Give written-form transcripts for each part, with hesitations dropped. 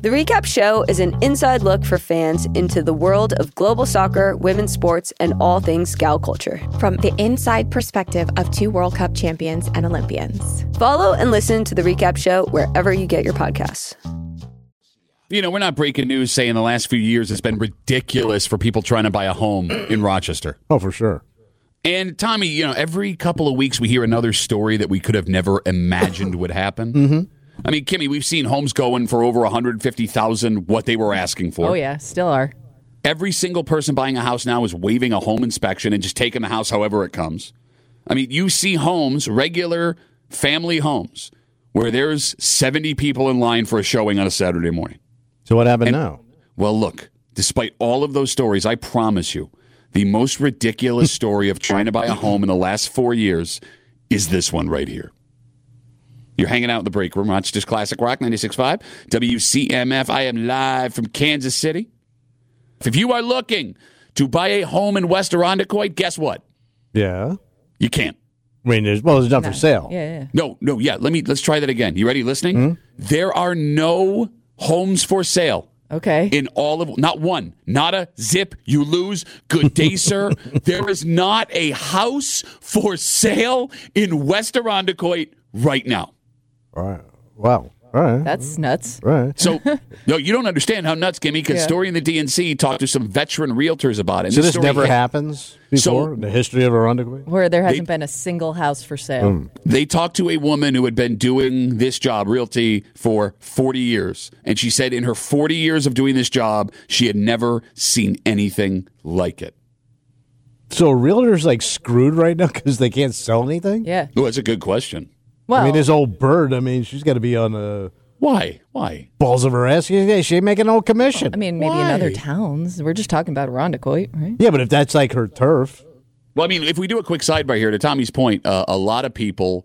The Recap Show is an inside look for fans into the world of global soccer, women's sports, and all things gal culture. From the inside perspective of 2 World Cup champions and Olympians. Follow and listen to The Recap Show wherever you get your podcasts. You know, we're not breaking news saying the last few years it's been ridiculous for people trying to buy a home in Rochester. Oh, for sure. And Tommy, you know, every couple of weeks we hear another story that we could have never imagined would happen. Mm-hmm. I mean, Kimmy, we've seen homes going for over $150,000, what they were asking for. Oh, yeah, still are. Every single person buying a house now is waiving a home inspection and just taking the house however it comes. I mean, you see homes, regular family homes, where there's 70 people in line for a showing on a Saturday morning. So what happened now? Well, look, despite all of those stories, I promise you, the most ridiculous story of trying to buy a home in the last 4 years is this one right here. You're hanging out in the break room, Rochester's Classic Rock 96.5, WCMF. I am live from Kansas City. If you are looking to buy a home in West Irondequoit, guess what? Yeah. You can't. I mean, there's not for sale. Yeah. No, yeah. Let's try that again. You ready listening? Mm-hmm. There are no homes for sale. Okay. In all of, not one, not a zip, you lose. Good day, sir. There is not a house for sale in West Irondequoit right now. All right. Wow. All right. That's nuts. Right. So, no, you don't understand how nuts, Gimme, because Story in the DNC talked to some veteran realtors about it. So this never happens before in the history of Irondequoit? Where there hasn't been a single house for sale. They talked to a woman who had been doing this job, realty, for 40 years. And she said in her 40 years of doing this job, she had never seen anything like it. So realtors like screwed right now because they can't sell anything? Yeah. Oh, that's a good question. Well, I mean, this old bird, she's got to be on Why? balls of her ass. She ain't making no commission. I mean, maybe in other towns. We're just talking about Irondequoit, right? Yeah, but if that's like her turf. Well, I mean, if we do a quick sidebar here, to Tommy's point, a lot of people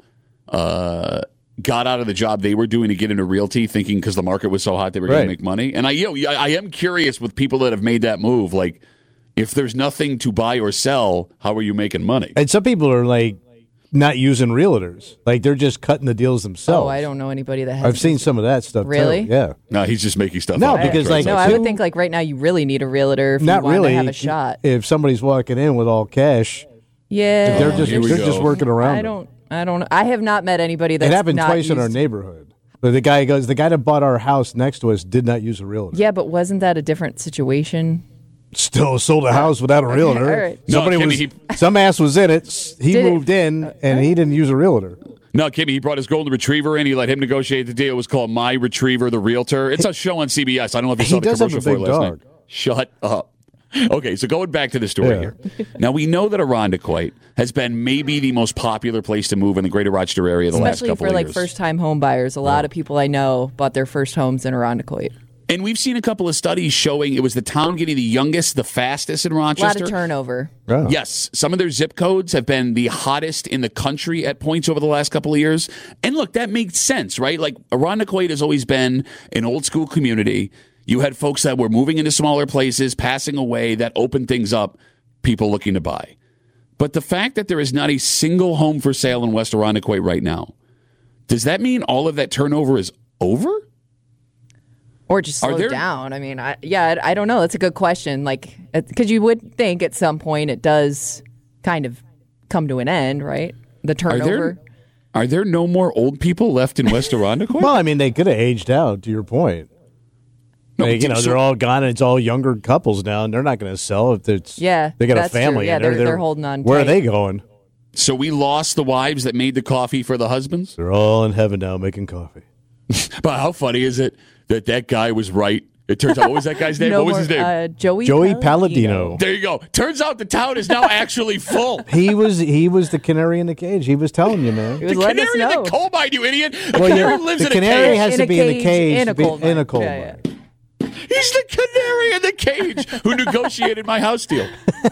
got out of the job they were doing to get into realty thinking because the market was so hot they were going to make money. And I am curious with people that have made that move, like, if there's nothing to buy or sell, how are you making money? And some people are like, not using realtors. Like, they're just cutting the deals themselves. Oh, I don't know anybody that has. I've seen some of that stuff, Really? too. Yeah. No, he's just making stuff No, up. because, like... No, I would think, like, right now you really need a realtor if not you want really. to have a shot. If somebody's walking in with all cash, Yeah. they're just working around. I don't know. I have not met anybody that's it happened not twice in our used- neighborhood. But the guy that bought our house next to us did not use a realtor. Yeah, but wasn't that a different situation? Still sold a house without a realtor. All right. Somebody No, Kimmy, some ass was in it. He Did it- moved in, and he didn't use a realtor. No, Kimmy, he brought his golden retriever in. He let him negotiate the deal. It was called My Retriever, the Realtor. It's a show on CBS. I don't know if you saw the does have commercial a for it big last dog. night. Shut up. Okay, so going back to the story here. Now, we know that Irondequoit has been maybe the most popular place to move in the greater Rochester area the last Especially couple for of like years. first-time home buyers. A lot of people I know bought their first homes in Irondequoit. And we've seen a couple of studies showing it was the town getting the youngest, the fastest in A Rochester. lot of turnover. Oh. Yes, some of their zip codes have been the hottest in the country at points over the last couple of years. And look, that makes sense, right? Like, Irondequoit has always been an old school community. You had folks that were moving into smaller places, passing away, that opened things up, people looking to buy. But the fact that there is not a single home for sale in West Irondequoit right now, does that mean all of that turnover is over? Or just slow down. I mean, I don't know. That's a good question. Like, because you would think at some point it does kind of come to an end, right? The turnover. Are there no more old people left in West Irondequoit? Well, they could have aged out, to your point. No, They're all gone, and it's all younger couples now, and they're not going to sell if it's they got a that's family. True. Yeah, and they're holding on. Where tight. are they going? So we lost the wives that made the coffee for the husbands? They're all in heaven now making coffee. But how funny is it that guy was right? It turns out, what was that guy's name? What was his name? Joey Palladino. There you go. Turns out the town is now actually full. He was the canary in the cage. He was telling you, man. He was The letting us canary in know. the coal mine, you idiot. The Well, canary yeah, lives the in a canary cage. has In to a be in a cage, cage. in a to be coal in a mine. coal Yeah, mine. He's the canary in the cage who negotiated my house deal.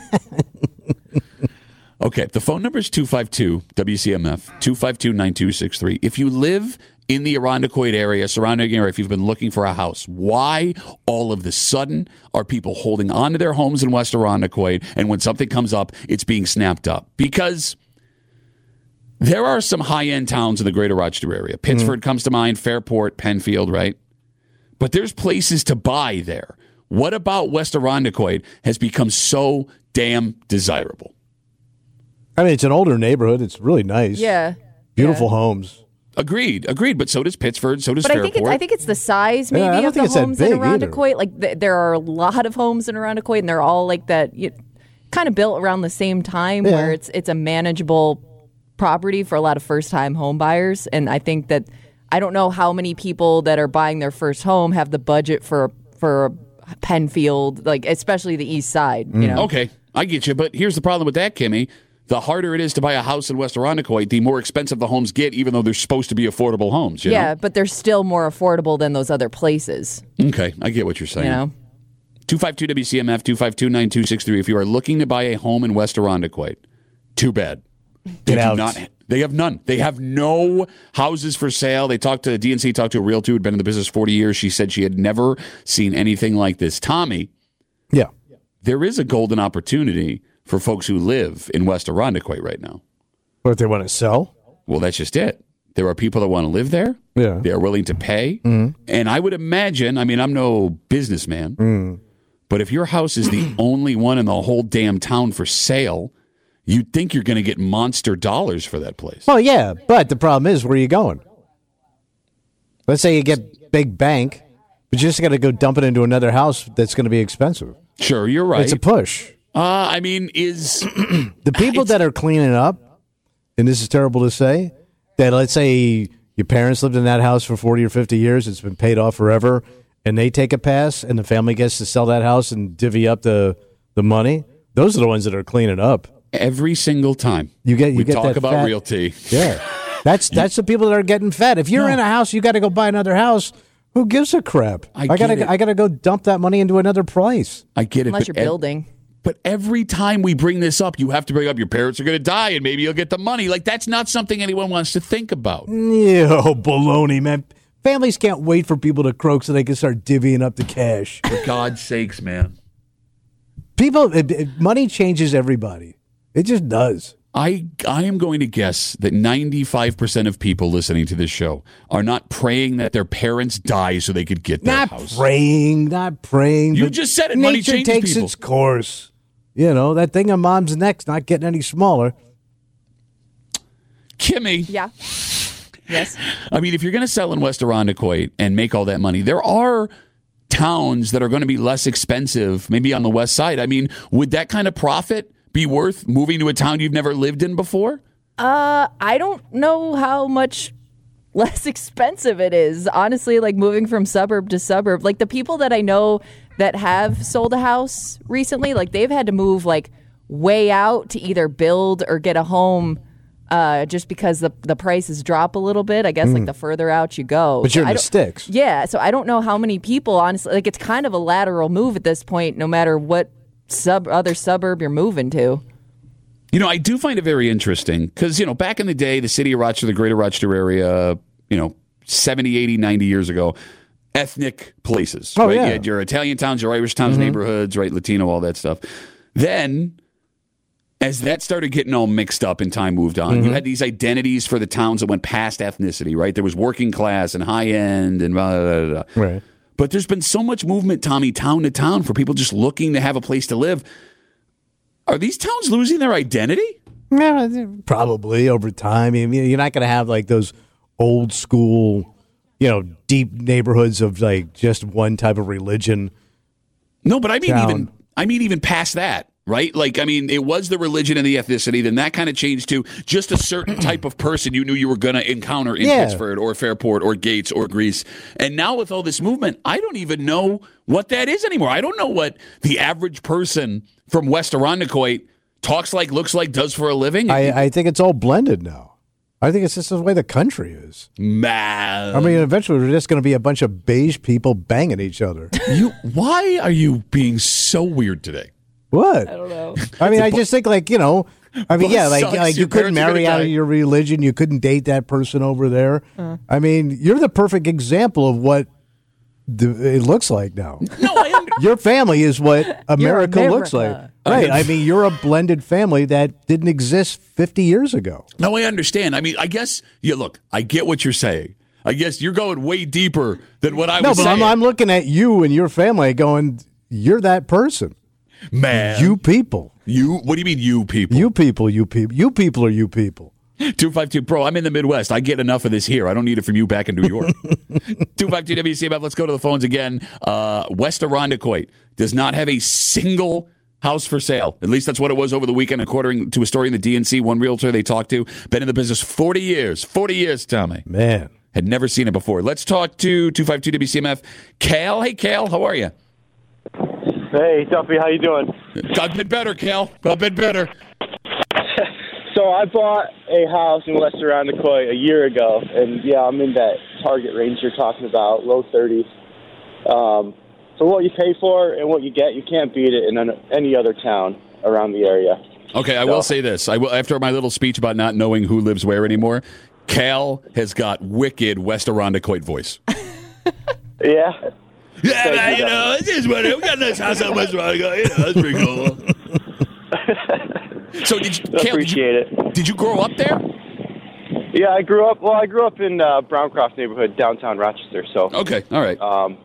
Okay, the phone number is 252-WCMF, 252-9263. If you live in the Irondequoit area, surrounding area, if you've been looking for a house, why all of the sudden are people holding on to their homes in West Irondequoit, and when something comes up, it's being snapped up? Because there are some high-end towns in the greater Rochester area. Pittsford comes to mind, Fairport, Penfield, right? but there's places to buy there. What about West Irondequoit has become so damn desirable? I mean, it's an older neighborhood. It's really nice. Yeah. Beautiful homes. Agreed. But so does Pittsford. So does Fairport. I think it's the size maybe of the homes in Irondequoit. Like there are a lot of homes in Irondequoit, and they're all like that, kind of built around the same time, where it's a manageable property for a lot of first time home buyers. And I think that I don't know how many people that are buying their first home have the budget for Penfield, like especially the east side. Okay, I get you. But here's the problem with that, Kimmy. The harder it is to buy a house in West Irondequoit, the more expensive the homes get, even though they're supposed to be affordable homes. You know? But they're still more affordable than those other places. Okay, I get what you're saying. 252-WCMF, 252-9263. If you are looking to buy a home in West Irondequoit, too bad. They have none. They have no houses for sale. DNC talked to a realtor who had been in the business 40 years. She said she had never seen anything like this. Tommy, there is a golden opportunity for folks who live in West Irondequoit right now. What, they want to sell? Well, that's just it. There are people that want to live there. Yeah. They are willing to pay. Mm-hmm. And I would imagine, I'm no businessman, but if your house is the only one in the whole damn town for sale, you'd think you're going to get monster dollars for that place. Well, yeah, but the problem is, where are you going? Let's say you get big bank, but you just got to go dump it into another house that's going to be expensive. Sure, you're right. It's a push. Is the people that are cleaning up, and this is terrible to say, that let's say your parents lived in that house for 40 or 50 years, it's been paid off forever, and they take a pass, and the family gets to sell that house and divvy up the money. Those are the ones that are cleaning up. Every single time we talk that about fat, realty. Yeah, that's the people that are getting fat. If you're in a house, you got to go buy another house. Who gives a crap? I gotta go dump that money into another place. I get it. Unless you're building. But every time we bring this up, you have to bring up your parents are going to die and maybe you'll get the money. Like, that's not something anyone wants to think about. Oh, baloney, man. Families can't wait for people to croak so they can start divvying up the cash. For God's sakes, man. Money changes everybody. It just does. I am going to guess that 95% of people listening to this show are not praying that their parents die so they could get their house. Not praying. You just said it. Money changes people. Nature takes its course. That thing on mom's neck's not getting any smaller. Kimmy. Yeah. Yes. If you're going to sell in West Irondequoit and make all that money, there are towns that are going to be less expensive, maybe on the west side. Would that kind of profit be worth moving to a town you've never lived in before? I don't know how much less expensive it is. Honestly, like moving from suburb to suburb. Like the people that I know that have sold a house recently, like they've had to move like way out to either build or get a home just because the prices drop a little bit. I guess like the further out you go. But you're in the sticks. Yeah, so I don't know how many people, honestly, like it's kind of a lateral move at this point, no matter what other suburb you're moving to. I do find it very interesting because, back in the day, the city of Rochester, the greater Rochester area, 70, 80, 90 years ago, ethnic places. Oh, right? yeah. You had your Italian towns, your Irish towns, neighborhoods, right? Latino, all that stuff. Then, as that started getting all mixed up and time moved on, you had these identities for the towns that went past ethnicity, right? There was working class and high end and blah, blah, blah, blah. Right. But there's been so much movement, Tommy, town to town for people just looking to have a place to live. Are these towns losing their identity? Yeah, probably over time. You're not going to have like those old school, deep neighborhoods of like just one type of religion. No, but even past that. Right? It was the religion and the ethnicity. Then that kind of changed to just a certain type of person you knew you were going to encounter in Pittsford or Fairport or Gates or Greece. And now with all this movement, I don't even know what that is anymore. I don't know what the average person from West Irondequoit talks like, looks like, does for a living. I think it's all blended now. I think it's just the way the country is. Man. Eventually we're just going to be a bunch of beige people banging each other. Why are you being so weird today? What? I don't know. I just think like you couldn't marry out of your religion. You couldn't date that person over there. You're the perfect example of what it looks like now. No, your family is what America looks like. Right. You're a blended family that didn't exist 50 years ago. No, I understand. I guess, I get what you're saying. I guess you're going way deeper than what I was saying. No, but I'm looking at you and your family going, you're that person. Man. You people. What do you mean, you people? You people. You people are you people. 252 Pro, I'm in the Midwest. I get enough of this here. I don't need it from you back in New York. 252 WCMF, let's go to the phones again. West Irondequoit does not have a single house for sale. At least that's what it was over the weekend, according to a story in the DNC. One realtor they talked to, been in the business 40 years. 40 years, Tommy. Man. Had never seen it before. Let's talk to 252 WCMF. Cal, hey, Cal, how are you? Hey, Duffy, how you doing? I've been better, Cal. I've been better. So I bought a house in West Irondequoit a year ago, and yeah, I'm in that target range you're talking about, low 30s. So what you pay for and what you get, you can't beat it in any other town around the area. Okay, I will say this. After my little speech about not knowing who lives where anymore, Cal has got wicked West Irondequoit voice. Yeah. Yeah, man, you know, it is what we got a nice house on West Irondequoit. You know, that's pretty cool. So did you grow up there? Yeah, I grew up in Browncroft neighborhood, downtown Rochester. So okay, all right.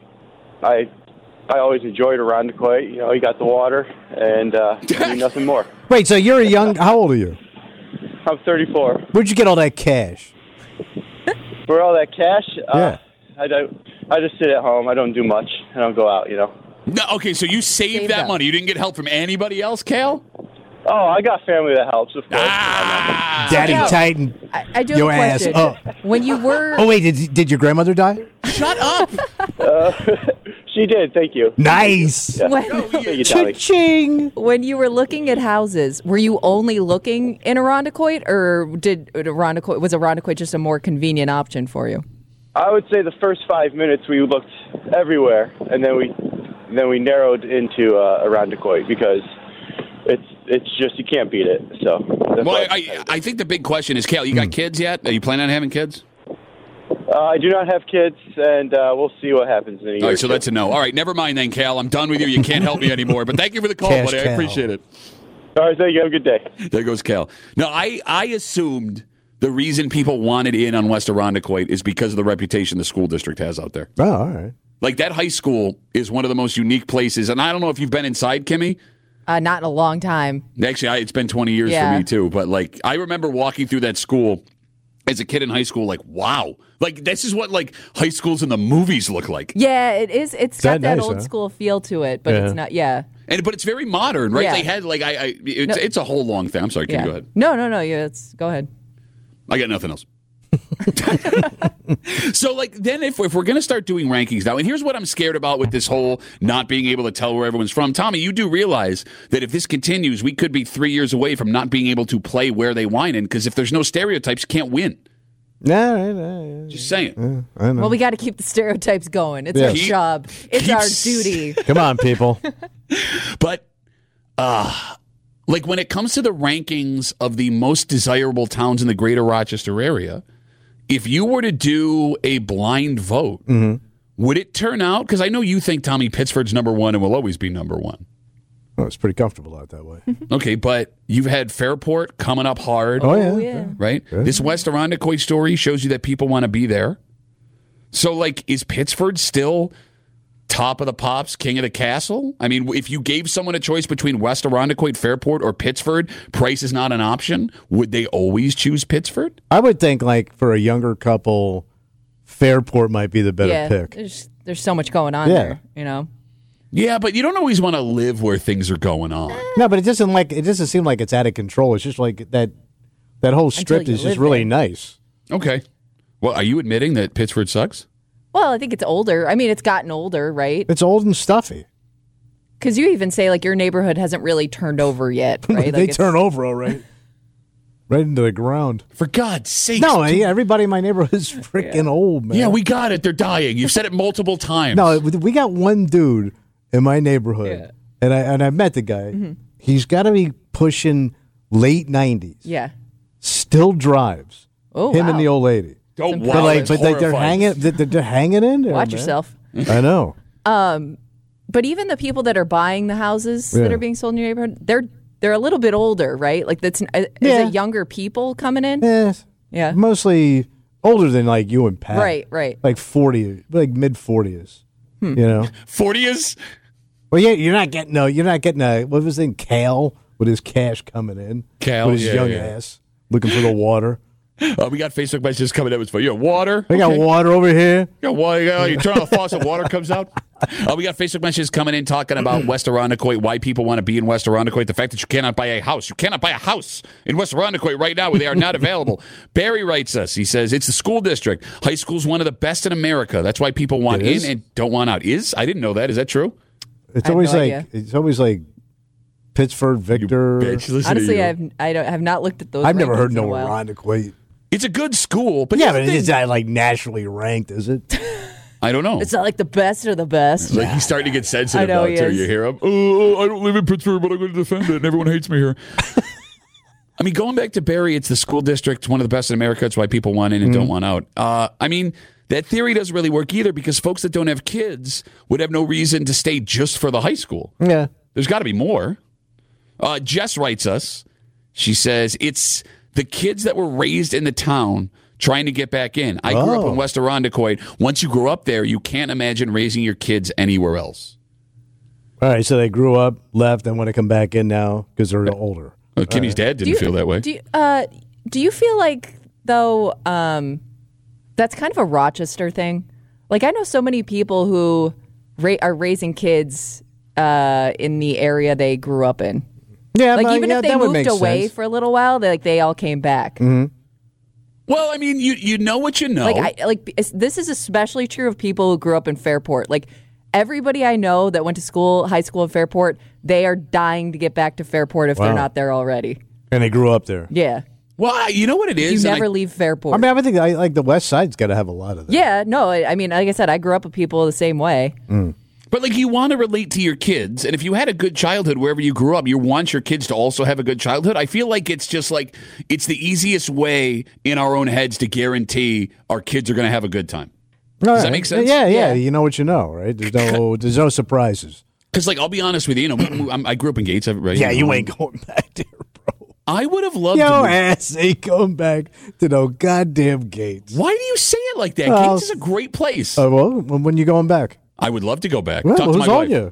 I always enjoyed Irondequoit. You know, you got the water and nothing more. Wait, so you're how old are you? I'm 34. Where'd you get all that cash? For all that cash? Yeah. I just sit at home. I don't do much. I don't go out, you know. No, okay, so you saved that money. You didn't get help from anybody else, Cal? Oh, I got family that helps, of course. Daddy Titan. I do have a question. Oh. When you were... Oh, wait, did your grandmother die? Shut up! She did, thank you. Nice! Yeah. Cha-ching! When you were looking at houses, were you only looking in Irondequoit, or was Irondequoit just a more convenient option for you? I would say the first 5 minutes we looked everywhere, and then we narrowed into Irondequoit because it's just, you can't beat it. So, well, I think the big question is, Cal, you got kids yet? Are you planning on having kids? I do not have kids, and we'll see what happens in a year. All right, so that's a no. All right, never mind then, Cal. I'm done with you. You can't help me anymore. But thank you for the call, buddy. I appreciate it. All right, thank you. Have a good day. There goes Cal. No, I assumed the reason people wanted in on West Irondequoit is because of the reputation the school district has out there. Oh, all right. Like, that high school is one of the most unique places. And I don't know if you've been inside, Kimmy. Not in a long time. Actually, it's been 20 years for me, too. But, like, I remember walking through that school as a kid in high school, like, wow. Like, this is what, like, high schools in the movies look like. Yeah, it is. It's got that old school feel to it, but it's not, But it's very modern, right? They had, like, it's a whole long thing. I'm sorry, can you go ahead? No. Go ahead. I got nothing else. So, like, then if we're going to start doing rankings now, and here's what I'm scared about with this whole not being able to tell where everyone's from. Tommy, you do realize that if this continues, we could be 3 years away from not being able to play where they whine in, because if there's no stereotypes, you can't win. No. Just saying. I know. Well, we got to keep the stereotypes going. It's our job. It's our duty. Come on, people. But, like, when it comes to the rankings of the most desirable towns in the greater Rochester area, if you were to do a blind vote, would it turn out? Because I know you think, Tommy, Pittsford's number one and will always be number one. Oh, it's pretty comfortable out that way. Okay, but you've had Fairport coming up hard. Oh, yeah. Right? Yeah. This West Irondequoit story shows you that people want to be there. So, like, is Pittsford still top of the pops, king of the castle? I mean, if you gave someone a choice between West Irondequoit, Fairport, or Pittsford, price is not an option, would they always choose Pittsford? I would think, like, for a younger couple, Fairport might be the better pick. There's so much going on there, you know? Yeah, but you don't always want to live where things are going on. No, but it doesn't seem like it's out of control. It's just like that whole strip is just really nice. Okay. Well, are you admitting that Pittsford sucks? Well, I think it's older. I mean, it's gotten older, right? It's old and stuffy. Because you even say, like, your neighborhood hasn't really turned over yet, right? They turn over, all right. Right into the ground. For God's sake. No, everybody in my neighborhood is freaking old, man. Yeah, we got it. They're dying. You've said it multiple times. No, we got one dude in my neighborhood, and I met the guy. Mm-hmm. He's got to be pushing late 90s. Yeah. Still drives. Oh, him and the old lady. Oh, wow. But they're hanging in there. Watch man. yourself. I know. But even the people that are buying the houses that are being sold in your neighborhood, they're a little bit older, right? Like, is it younger people coming in? Yeah. Yeah. Mostly Older than like you and Pat. Right. Like 40, like mid-40s. You know? 40s? Well, yeah, you're not getting what was his name, Kale, with his cash coming in. Kale, with his young ass, looking for the water. We got Facebook messages coming in. You have water? I got water over here. You got water. You turn on the faucet, water comes out. We got Facebook messages coming in talking about West Irondequoit, why people want to be in West Irondequoit, the fact that you cannot buy a house. You cannot buy a house in West Irondequoit right now where they are not available. Barry writes us. He says, it's the school district. High school is one of the best in America. That's why people want in and don't want out. I didn't know that. Is that true? It's always like Pittsford, Victor. Honestly, I have not looked at those. I've never heard no Irondequoit. It's a good school, but but it's not like nationally ranked, is it? I don't know. It's not like the best of the best. Like he's starting to get sensitive now, too. Is. You hear him? Oh, I don't live in Pittsburgh, but I'm going to defend it, and everyone hates me here. I mean, going back to Barry, it's the school district, one of the best in America. It's why people want in and don't want out. I mean, that theory doesn't really work either because folks that don't have kids would have no reason to stay just for the high school. Yeah. There's got to be more. Jess writes us. She says, it's the kids that were raised in the town trying to get back in. I grew up in West Irondequoit. Once you grow up there, you can't imagine raising your kids anywhere else. All right, so they grew up, left, and want to come back in now because they're older. Kimmy's dad didn't feel that way. Do you feel like, though, that's kind of a Rochester thing? Like, I know so many people who are raising kids in the area they grew up in. Yeah, like even if they moved away sense. for a little while, they all came back. Mm-hmm. Well, I mean, you know what you know. This is especially true of people who grew up in Fairport. Like everybody I know that went to high school in Fairport, they are dying to get back to Fairport if they're not there already. And they grew up there. Yeah. Well, you know what it is. You never leave Fairport. I mean, I think like the West Side's got to have a lot of that. Yeah. No. I mean, like I said, I grew up with people the same way. Mm. But like you want to relate to your kids, and if you had a good childhood wherever you grew up, you want your kids to also have a good childhood. I feel like it's just like it's the easiest way in our own heads to guarantee our kids are going to have a good time. Does that make sense? Yeah. You know what you know, right? There's no surprises. Because like I'll be honest with you, I grew up in Gates, right? Yeah, you ain't going back there, bro. I would have loved. Your ass ain't going back to no goddamn Gates. Why do you say it like that? Gates is a great place. Well, when you going back? I would love to go back. Well, Talk to who's my on wife. you?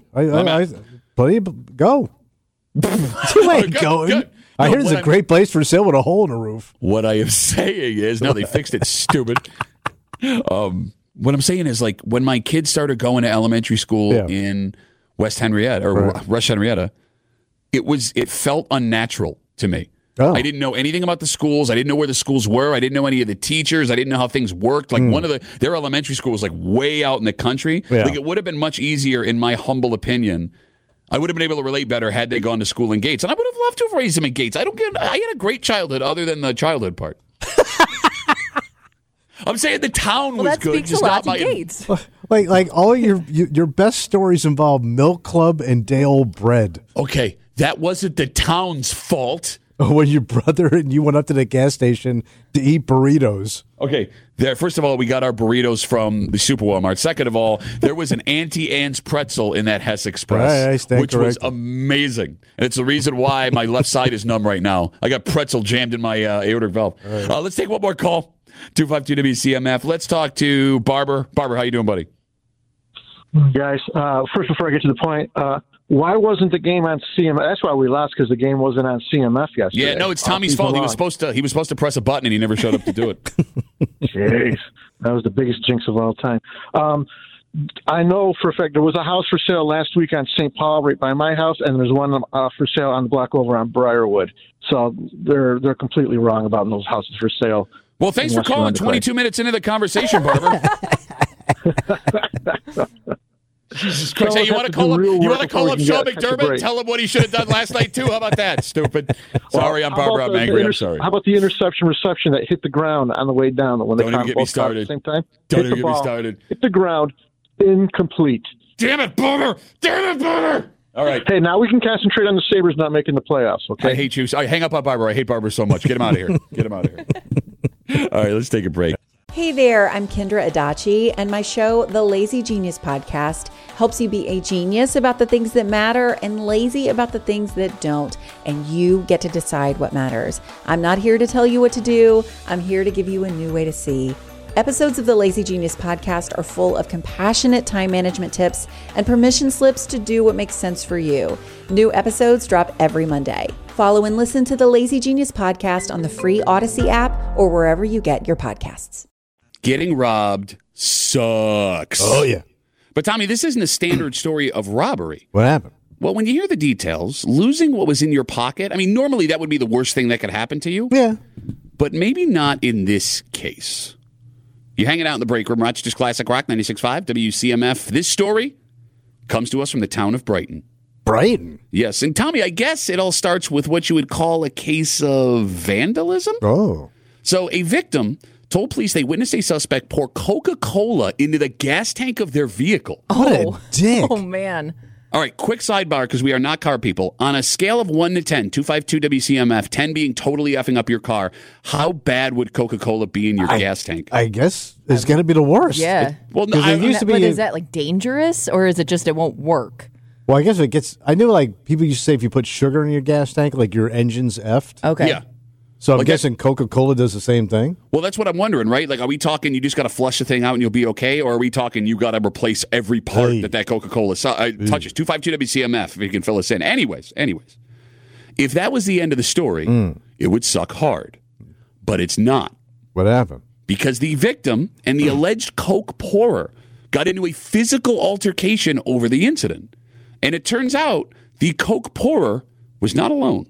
Go. You ain't going. Good. I hear it's a great place for sale with a hole in the roof. What I am saying is, now they fixed it, stupid. What I'm saying is, like, when my kids started going to elementary school in West Henrietta, or Rush Henrietta, it felt unnatural to me. Oh. I didn't know anything about the schools. I didn't know where the schools were. I didn't know any of the teachers. I didn't know how things worked. Like their elementary school was like way out in the country. Yeah. Like it would have been much easier, in my humble opinion. I would have been able to relate better had they gone to school in Gates, and I would have loved to have raised them in Gates. I had a great childhood, other than the childhood part. I'm saying the town was good. That speaks a lot to Gates. Like all your best stories involve Milk Club and day-old bread. Okay, that wasn't the town's fault. When your brother and you went up to the gas station to eat burritos. Okay, first of all, we got our burritos from the Super Walmart. Second of all, there was an Auntie Anne's pretzel in that Hess Express, which was amazing. And it's the reason why my left side is numb right now. I got pretzel jammed in my aortic valve. Right. Let's take one more call. 252-WCMF. Let's talk to Barber. Barber, how you doing, buddy? Guys, first, before I get to the point, why wasn't the game on CMF? That's why we lost, because the game wasn't on CMF yesterday. Yeah, no, it's Tommy's fault. He was supposed to press a button, and he never showed up to do it. Jeez, that was the biggest jinx of all time. I know for a fact there was a house for sale last week on St. Paul right by my house, and there's one for sale on the block over on Briarwood. So they're completely wrong about those houses for sale. Well, thanks for calling 22 minutes into the conversation, Barber. Jesus Christ. Hey, you want to call up Sean McDermott and tell him what he should have done last night, too? How about that, stupid? Sorry, I'm Barbara. I'm angry. I'm sorry. How about the interception reception that hit the ground on the way down? When Don't even get me started. At the same time? Don't even get me started. Hit the ground. Incomplete. Damn it, Barber. Damn it, Barber. All right. Hey, now we can concentrate on the Sabres not making the playoffs, okay? I hate you. Hang up on Barber. I hate Barber so much. Get him out of here. Get him out of here. All right, let's take a break. Hey there, I'm Kendra Adachi, and my show, The Lazy Genius Podcast, helps you be a genius about the things that matter and lazy about the things that don't, and you get to decide what matters. I'm not here to tell you what to do. I'm here to give you a new way to see. Episodes of the Lazy Genius Podcast are full of compassionate time management tips and permission slips to do what makes sense for you. New episodes drop every Monday. Follow and listen to the Lazy Genius Podcast on the free Odyssey app or wherever you get your podcasts. Getting robbed sucks. Oh, yeah. But, Tommy, this isn't a standard story of robbery. What happened? Well, when you hear the details, losing what was in your pocket, I mean, normally that would be the worst thing that could happen to you. Yeah. But maybe not in this case. You're hanging out in the break room, Rochester's Classic Rock 96.5, WCMF. This story comes to us from the town of Brighton. Brighton? Yes. And, Tommy, I guess it all starts with what you would call a case of vandalism. Oh. So a victim told police they witnessed a suspect pour Coca-Cola into the gas tank of their vehicle. What a dick. Oh, man. All right, quick sidebar, because we are not car people. On a scale of 1 to 10, 252-WCMF, 10 being totally effing up your car, how bad would Coca-Cola be in your gas tank? I guess it's going to be the worst. Yeah. Well, no, it used to be. But is that like dangerous, or is it just it won't work? Well, I guess it gets. I knew like people used to say if you put sugar in your gas tank, like your engine's effed. Okay. Yeah. So I'm guessing Coca-Cola does the same thing? Well, that's what I'm wondering, right? Like, are we talking you just got to flush the thing out and you'll be okay? Or are we talking you got to replace every part that Coca-Cola touches? 252-WCMF, if you can fill us in. Anyways, if that was the end of the story, it would suck hard. But it's not. What happened? Because the victim and the alleged Coke pourer got into a physical altercation over the incident. And it turns out the Coke pourer was not alone.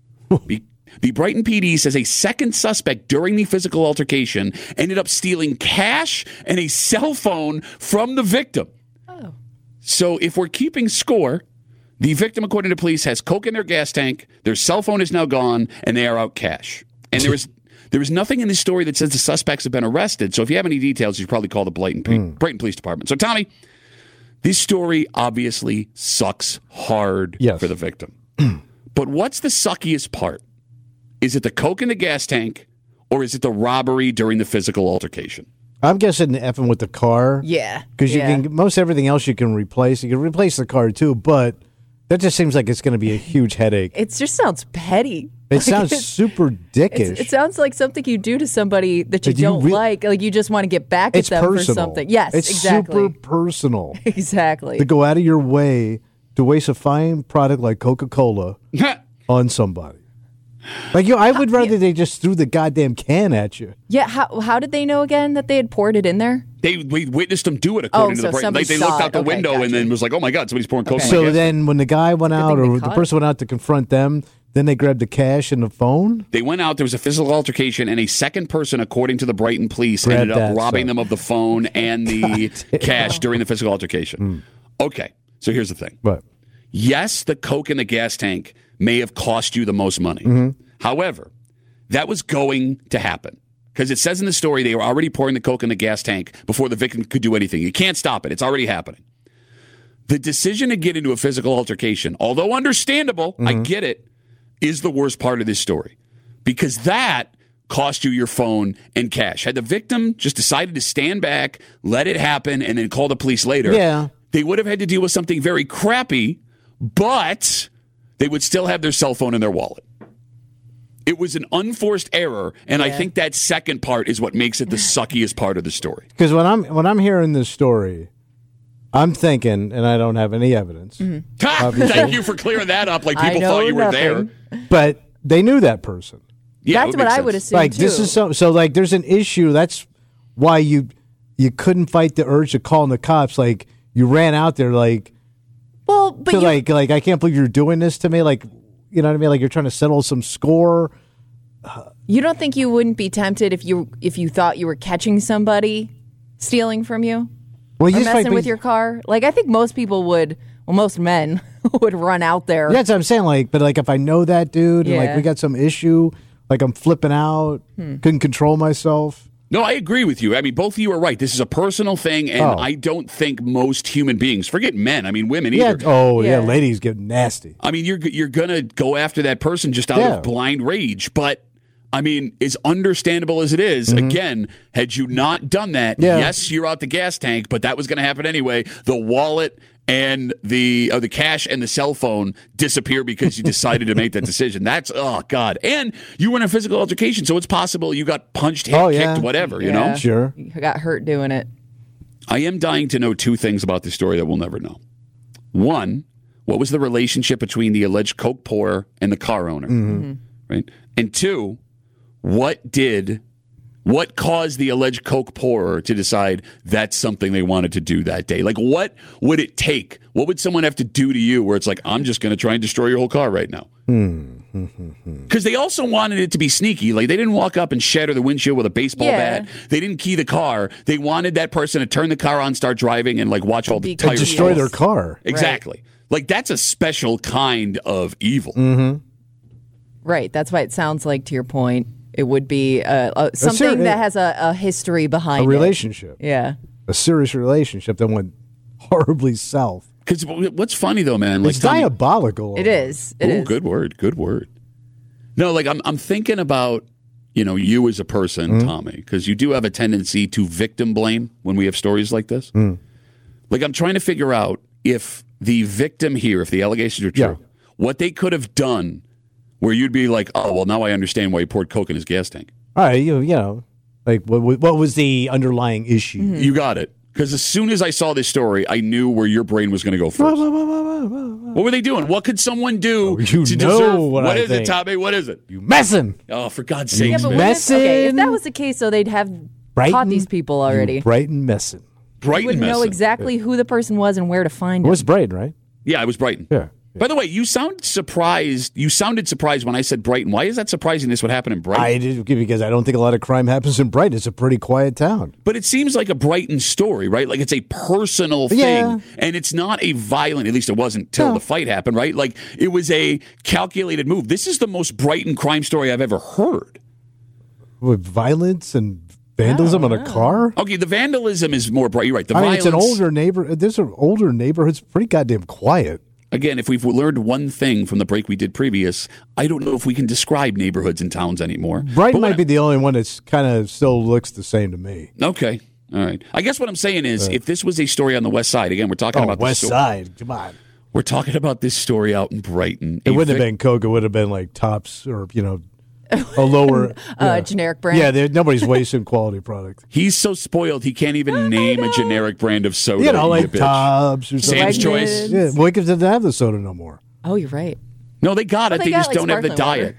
The Brighton PD says a second suspect during the physical altercation ended up stealing cash and a cell phone from the victim. Oh. So if we're keeping score, the victim, according to police, has Coke in their gas tank, their cell phone is now gone, and they are out cash. And there is nothing in this story that says the suspects have been arrested. So if you have any details, you should probably call the Brighton Police Department. So, Tommy, this story obviously sucks hard for the victim. But what's the suckiest part? Is it the Coke in the gas tank, or is it the robbery during the physical altercation? I'm guessing effing with the car. Yeah. Because you can, most everything else you can replace. You can replace the car too, but that just seems like it's going to be a huge headache. It just sounds petty. It sounds super dickish. It sounds like something you do to somebody that you don't like. Like you just want to get back at them personal. for something. Yes, it's exactly. Super personal. Exactly. To go out of your way to waste a fine product like Coca-Cola on somebody. Like I would rather they just threw the goddamn can at you. Yeah, how did they know again that they had poured it in there? We witnessed them do it according to the Brighton. They looked out the window and then was like, "Oh my God, somebody's pouring Coke." So then, when the guy went out, or the person went out to confront them, then they grabbed the cash and the phone. They went out. There was a physical altercation, and a second person, according to the Brighton police, ended up robbing them of the phone and the cash during the physical altercation. Okay, so here's the thing. What? Yes, the Coke in the gas tank may have cost you the most money. However, that was going to happen because it says in the story they were already pouring the Coke in the gas tank before the victim could do anything. You can't stop it. It's already happening. The decision to get into a physical altercation, although understandable, I get it, is the worst part of this story because that cost you your phone and cash. Had the victim just decided to stand back, let it happen, and then call the police later, they would have had to deal with something very crappy, but they would still have their cell phone in their wallet. It was an unforced error, and I think that second part is what makes it the suckiest part of the story. Because when I'm hearing this story, I'm thinking, and I don't have any evidence. Thank you for clearing that up. Like people thought you were there, but they knew that person. Yeah, that's what I would assume. Like too. this is so like there's an issue. That's why you couldn't fight the urge to call the cops. Like you ran out there like. Well, but like I can't believe you're doing this to me. Like, you know what I mean? Like you're trying to settle some score. You don't think you wouldn't be tempted if you thought you were catching somebody stealing from you? Well, or messing with your car? Like I think most people would. Well, most men would run out there. Yeah, that's what I'm saying. Like, but like if I know that dude, and like we got some issue, like I'm flipping out, couldn't control myself. No, I agree with you. I mean, both of you are right. This is a personal thing, and I don't think most human beings, forget men, I mean women either. Yeah, ladies get nasty. I mean, you're going to go after that person just out of blind rage. But I mean, as understandable as it is, again, had you not done that, yes, you're out the gas tank, but that was going to happen anyway. The wallet and the cash and the cell phone disappear because you decided to make that decision. That's, oh, God. And you were in a physical altercation, so it's possible you got punched, hit, kicked, whatever, you know? Sure. You got hurt doing it. I am dying to know two things about this story that we'll never know. One, what was the relationship between the alleged coke pourer and the car owner? Right? And two, what caused the alleged coke pourer to decide that's something they wanted to do that day? Like, what would it take? What would someone have to do to you where it's like, I'm just going to try and destroy your whole car right now? Because they also wanted it to be sneaky. Like, they didn't walk up and shatter the windshield with a baseball bat. They didn't key the car. They wanted that person to turn the car on, start driving, and like watch all the tires. To destroy their car. Exactly. Right. Like, that's a special kind of evil. Right. That's why it sounds like, to your point, it would be something that has a history behind it. A relationship. Yeah. A serious relationship that went horribly south. Because what's funny, though, man? Like, it's diabolical. It is. It is. Good word. Good word. No, like, I'm thinking about, you as a person, Tommy, because you do have a tendency to victim blame when we have stories like this. Like, I'm trying to figure out if the victim here, if the allegations are true, what they could have done where you'd be like, oh, well, now I understand why he poured coke in his gas tank. All right, like what was the underlying issue? You got it. Because as soon as I saw this story, I knew where your brain was going to go first. What were they doing? What could someone do to deserve? What is it, Tommy? What is it? You messing. Oh, for God's sake. But messing. If that was the case, though, they'd have caught these people already. Brighton messing. You would know exactly who the person was and where to find him. It was Brighton, right? Yeah, it was Brighton. Yeah. By the way, you sounded surprised. You sounded surprised when I said Brighton. Why is that surprising? This would happen in Brighton? I did, because I don't think a lot of crime happens in Brighton. It's a pretty quiet town. But it seems like a Brighton story, right? Like, it's a personal thing, and it's not a violent. At least it wasn't till the fight happened, right? Like, it was a calculated move. This is the most Brighton crime story I've ever heard. With violence and vandalism on a car? Okay, the vandalism is more bright. You're right. The violence. It's an older neighborhood. There's an older neighborhood. It's pretty goddamn quiet. Again, if we've learned one thing from the break we did previous, I don't know if we can describe neighborhoods and towns anymore. Brighton might be the only one that's kind of still looks the same to me. Okay. All right. I guess what I'm saying is, if this was a story on the West Side, again, we're talking about West Side. Come on. We're talking about this story out in Brighton. It wouldn't have been Coke. It would have been like Tops or, a lower generic brand. Yeah, nobody's wasting quality product. He's so spoiled he can't even name a generic brand of soda. Like Tops or something. Sam's Choice. Yeah, Wickens doesn't have the soda no more. Oh, you're right. No, they got it. They just don't have the diet.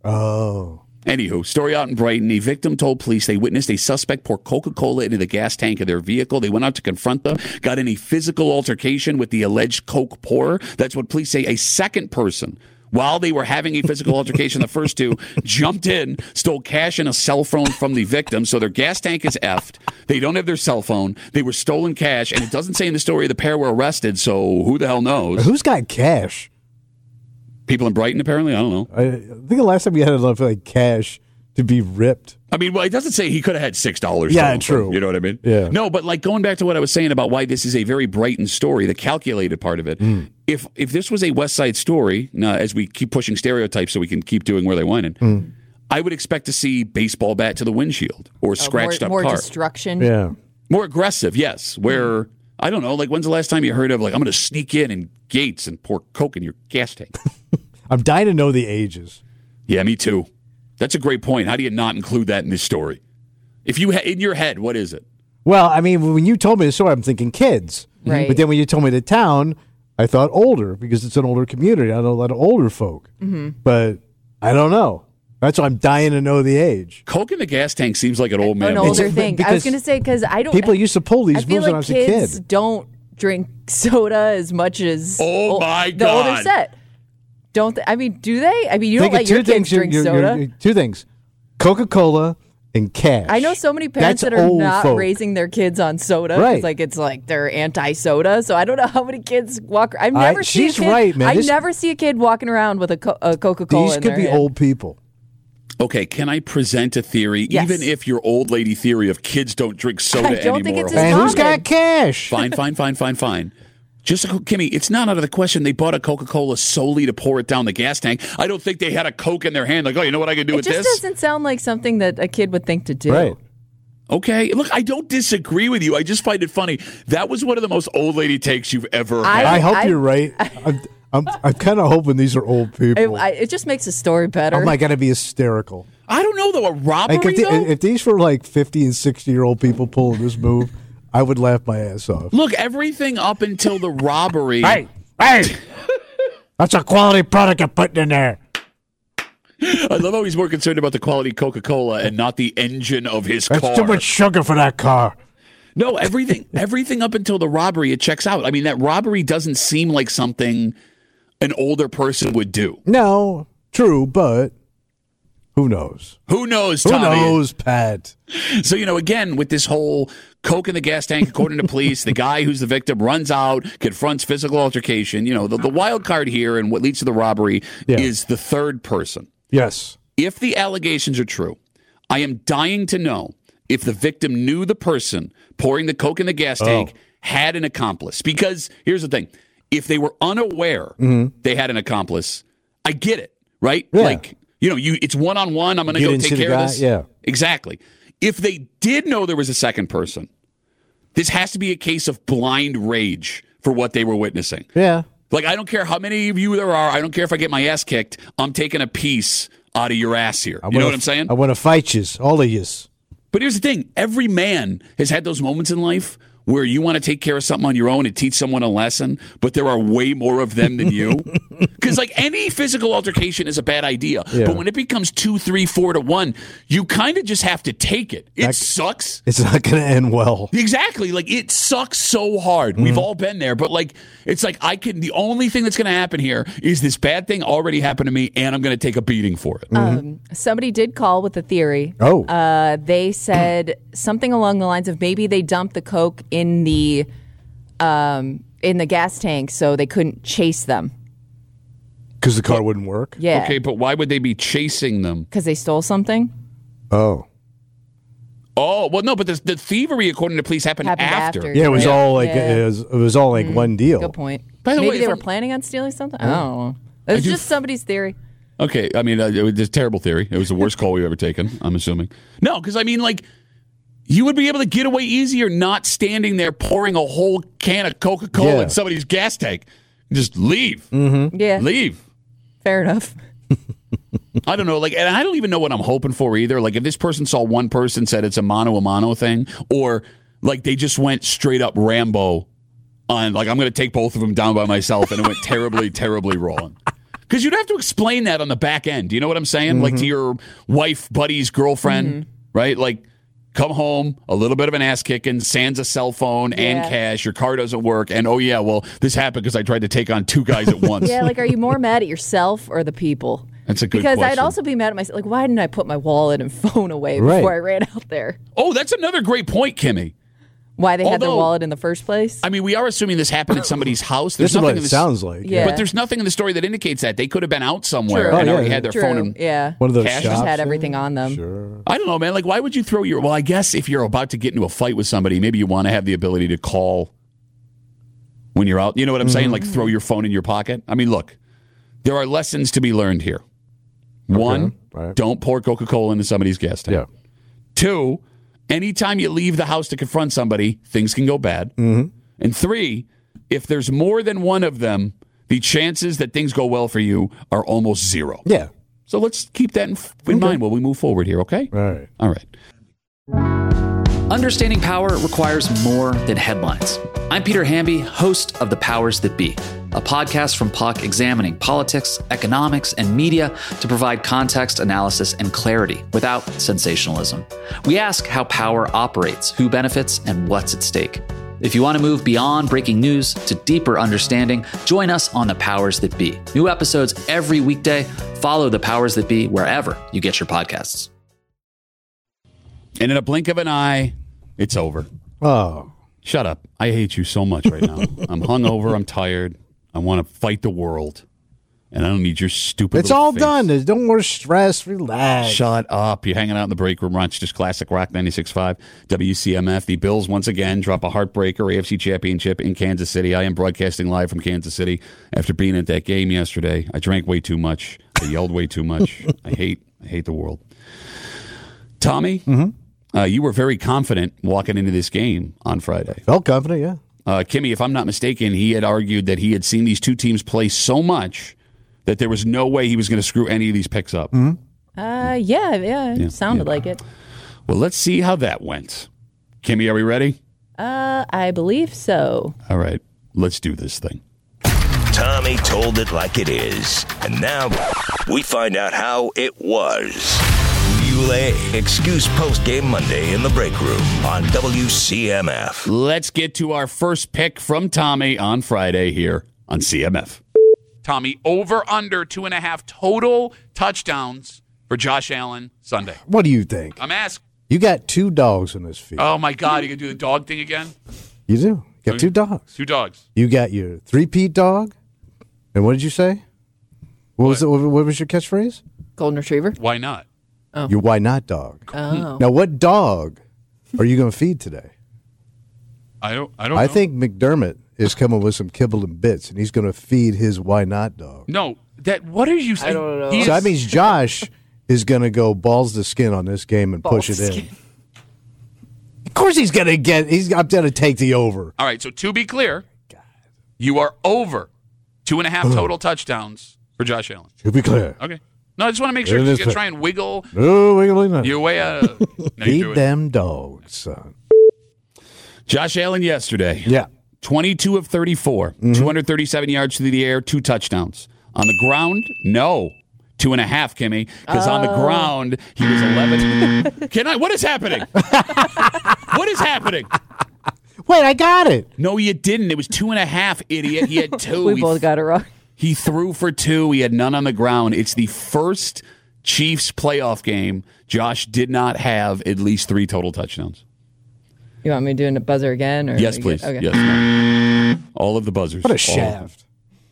Oh. Anywho, story out in Brighton. A victim told police they witnessed a suspect pour Coca-Cola into the gas tank of their vehicle. They went out to confront them, got in a physical altercation with the alleged Coke pourer. That's what police say. A second person, while they were having a physical altercation, the first two jumped in, stole cash and a cell phone from the victim. So their gas tank is effed. They don't have their cell phone. They were stolen cash. And it doesn't say in the story the pair were arrested. So who the hell knows? Who's got cash? People in Brighton, apparently? I don't know. I think the last time we had enough cash to be ripped. I mean, well, it doesn't say he could have had $6. Yeah, true. You know what I mean? Yeah. No, but like going back to what I was saying about why this is a very Brighton story, the calculated part of it. If this was a West Side story, now, as we keep pushing stereotypes so we can keep doing where they wanted, I would expect to see baseball bat to the windshield or scratched up car. More destruction. Yeah. More aggressive, yes. Where, I don't know, like when's the last time you heard of like, I'm going to sneak in Gates and pour Coke in your gas tank? I'm dying to know the ages. Yeah, me too. That's a great point. How do you not include that in this story? If you in your head, what is it? Well, I mean, when you told me the story, I'm thinking kids. Right. But then when you told me the town, I thought older because it's an older community. I know a lot of older folk. But I don't know. That's why I'm dying to know the age. Coke in the gas tank seems like an old man. An older thing. I was going to say, because I don't. People used to pull these moves when I was a kid. Kids don't drink soda as much as the older set. Don't I mean, do they? I mean, you don't let your kids drink soda. Two things. Coca-Cola and cash. I know so many parents that are not raising their kids on soda. Right. It's like they're anti-soda. So I don't know how many kids walk. I've never seen she's right, man. I never see a kid walking around with a Coca-Cola These in could their be hand. old people. Okay, can I present a theory? Yes. Even if your old lady theory of kids don't drink soda I don't anymore. think it's And common. who's got cash? Fine. Just, Kimmy, it's not out of the question. They bought a Coca-Cola solely to pour it down the gas tank. I don't think they had a Coke in their hand. Like, oh, you know what I can do with this? It just doesn't sound like something that a kid would think to do. Right. Okay. Look, I don't disagree with you. I just find it funny. That was one of the most old lady takes you've ever had. I hope you're right. I'm kind of hoping these are old people. It just makes the story better. I'm not going to be hysterical. I don't know, though. A robbery, if these were like 50 and 60-year-old people pulling this move, I would laugh my ass off. Look, everything up until the robbery. Hey! That's a quality product you're putting in there. I love how he's more concerned about the quality of Coca-Cola and not the engine of his car. That's too much sugar for that car. No, everything up until the robbery, it checks out. I mean, that robbery doesn't seem like something an older person would do. No, true, but who knows? Who knows, Tommy? Who knows, Pat? So, again, with this whole Coke in the gas tank, according to police, the guy who's the victim runs out, confronts physical altercation. The wild card here and what leads to the robbery is the third person. Yes. If the allegations are true, I am dying to know if the victim knew the person pouring the Coke in the gas tank had an accomplice. Because here's the thing. If they were unaware they had an accomplice, I get it, right? Yeah. Like, it's one-on-one. I'm going to go take care of this. Yeah. Exactly. If they did know there was a second person, this has to be a case of blind rage for what they were witnessing. Yeah. Like, I don't care how many of you there are. I don't care if I get my ass kicked. I'm taking a piece out of your ass here. You know what I'm saying? I want to fight you, all of you. But here's the thing. Every man has had those moments in life where you want to take care of something on your own and teach someone a lesson, but there are way more of them than you. Because, any physical altercation is a bad idea. Yeah. But when it becomes 2, 3, 4 to 1, you kind of just have to take it. It sucks. It's not going to end well. Exactly. It sucks so hard. We've all been there. But, it's the only thing that's going to happen here is this bad thing already happened to me, and I'm going to take a beating for it. Somebody did call with a theory. Oh. They said something along the lines of maybe they dumped the Coke in the gas tank so they couldn't chase them. Because the car wouldn't work? Yeah. Okay, but why would they be chasing them? Because they stole something? Oh. Oh, well, no, but the thievery, according to police, happened after. Yeah, it was all it was all one deal. Good point. By the Maybe way, they were planning on stealing something? I don't know. It's just somebody's theory. Okay, I mean, it was a terrible theory. It was the worst call we've ever taken, I'm assuming. No, because, you would be able to get away easier not standing there pouring a whole can of Coca-Cola in somebody's gas tank. Just leave. Mm-hmm. Yeah. Leave. Fair enough. I don't know. And I don't even know what I'm hoping for either. If this person saw one person, said it's a mano thing, or they just went straight up Rambo on, I'm going to take both of them down by myself, and it went terribly, terribly wrong. Because you'd have to explain that on the back end. Do you know what I'm saying? Mm-hmm. To your wife, buddy's girlfriend, right? Come home, a little bit of an ass kicking, sans a cell phone and cash, your car doesn't work, and this happened because I tried to take on 2 guys at once. Yeah, are you more mad at yourself or the people? That's a good question. Because I'd also be mad at myself. Why didn't I put my wallet and phone away before I ran out there? Oh, that's another great point, Kimmy. Why they had their wallet in the first place? We are assuming this happened at somebody's house. This is what it sounds like. Yeah. But there's nothing in the story that indicates that. They could have been out somewhere and already had their phone and one of those cash. shops just had everything on them. Sure. I don't know, man. Why would you throw your... Well, I guess if you're about to get into a fight with somebody, maybe you want to have the ability to call when you're out. You know what I'm saying? Throw your phone in your pocket. Look, there are lessons to be learned here. One, don't pour Coca-Cola into somebody's gas tank. Yeah. 2, anytime you leave the house to confront somebody, things can go bad. Mm-hmm. And 3, if there's more than one of them, the chances that things go well for you are almost 0. Yeah. So let's keep that in mind while we move forward here, okay? All right. Understanding power requires more than headlines. I'm Peter Hamby, host of The Powers That Be, a podcast from Puck examining politics, economics, and media to provide context, analysis, and clarity without sensationalism. We ask how power operates, who benefits, and what's at stake. If you want to move beyond breaking news to deeper understanding, join us on The Powers That Be. New episodes every weekday. Follow The Powers That Be wherever you get your podcasts. And in a blink of an eye, it's over. Oh. Shut up. I hate you so much right now. I'm hungover. I'm tired. I want to fight the world. And I don't need your stupid It's little all face. done. There's no more stress. Relax. Shut up. You're hanging out in the break room. Rochester's Classic Rock 96.5 WCMF. The Bills once again drop a heartbreaker AFC Championship in Kansas City. I am broadcasting live from Kansas City after being at that game yesterday. I drank way too much. I yelled way too much. I hate the world. Tommy, you were very confident walking into this game on Friday. Felt confident, yeah. Kimmy, if I'm not mistaken, he had argued that he had seen these two teams play so much that there was no way he was going to screw any of these picks up. Yeah, sounded like it. Well, let's see how that went. Kimmy, are we ready? I believe so. All right, let's do this thing. Tommy told it like it is, and now we find out how it was. Ulay Excuse Post-Game Monday in the break room on WCMF. Let's get to our first pick from Tommy on Friday here on CMF. Tommy, over under 2.5 total touchdowns for Josh Allen Sunday. What do you think? I'm asking. You got 2 dogs in this field. Oh, my God. You going to do the dog thing again? You do. You got 2 dogs. 2 dogs. You got your 3-peat dog. And what did you say? What was your catchphrase? Golden Retriever. Why not? Oh. Your why not dog. Oh. Now, what dog are you going to feed today? I don't know. I think McDermott is coming with some kibble and bits, and he's going to feed his why not dog. No, what are you saying? I don't know. So that means Josh is going to go balls to skin on this game and push it in. Of course he's going to I'm going to take the over. All right, so to be clear, you are over 2.5 total touchdowns for Josh Allen. To be clear. Okay. No, I just want to make sure you're going to try and wiggle. No, wiggling nothing. Your way out of Feed them dogs, son. Josh Allen yesterday. Yeah. 22 of 34, 237 yards through the air, 2 touchdowns. On the ground, no. 2.5, Kimmy, because on the ground, he was 11. What is happening? What is happening? Wait, I got it. No, you didn't. It was 2.5, idiot. He had 2. We both got it wrong. He threw for 2. He had none on the ground. It's the first Chiefs playoff game Josh did not have at least 3 total touchdowns. You want me doing the buzzer again? Or Yes, please. Okay. Yes, no. All of the buzzers. What a shaft.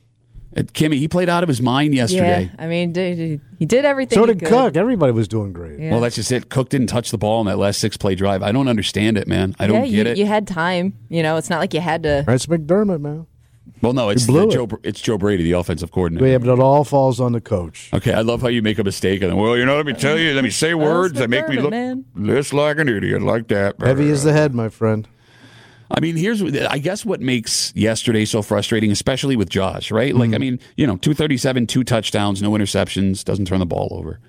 Kimmy, he played out of his mind yesterday. Yeah, I mean, he did everything. So he did could. Cook. Everybody was doing great. Yeah. Well, that's just it. Cook didn't touch the ball in that last 6-play drive. I don't understand it, man. I don't get it. You had time. It's not like you had to. That's McDermott, man. Well, no, it's Joe Brady, the offensive coordinator. Yeah, but it all falls on the coach. Okay, I love how you make a mistake and then, let me tell you, let me say words that make me look less like an idiot like that. Heavy is the head, my friend. I mean, I guess what makes yesterday so frustrating, especially with Josh, right? Like, I mean, 237, 2 touchdowns, no interceptions, doesn't turn the ball over.